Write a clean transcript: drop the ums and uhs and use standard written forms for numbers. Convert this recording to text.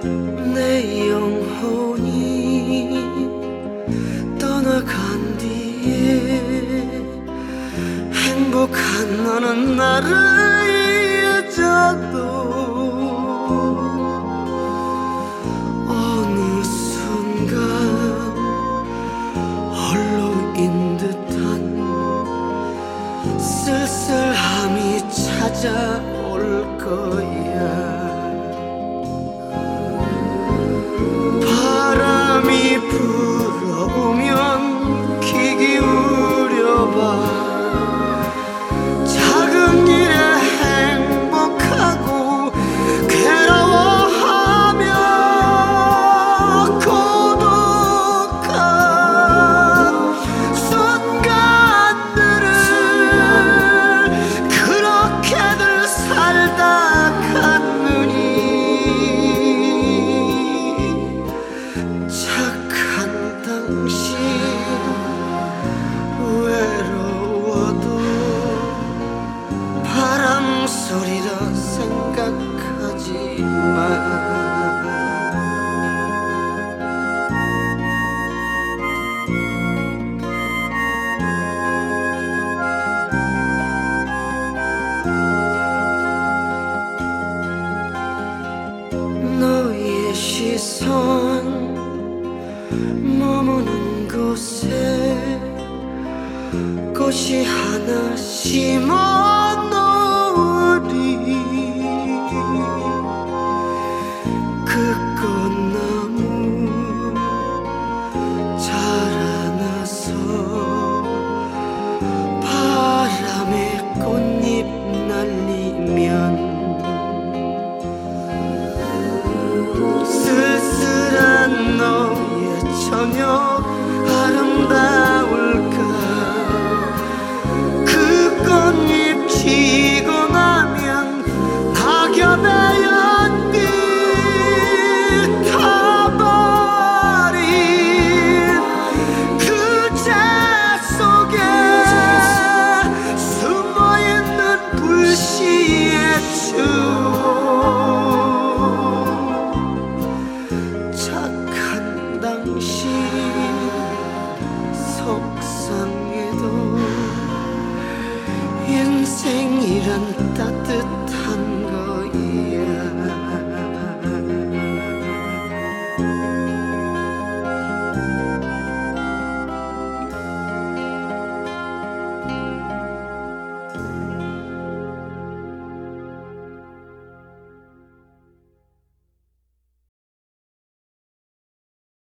내 영혼이 떠나간 뒤에 행복한 너는 나를 잊어도 어느 순간 홀로인 듯한 쓸쓸함이 찾아올 거야. 바람이 불어오면 귀 기울여봐. 작은 일에 행복하고 괴로워하며 고독한 순간들을 그렇게들 살다 갔느니 착한 당신 외로워도 바람 소리라 생각하지 마. 너의 시선 머무는 곳에 꽃이 하나 심어 놓으리. 그 꽃나무 자라나서 바람에 꽃잎 날리면 쓸쓸한 너의 저녁 아름다울까. 그 꽃잎 지고 나면 낙엽의 연빛 타버린 그제 속에 숨어있는 불시의 추억. 착한 당신 속상해도 인생이란 따뜻한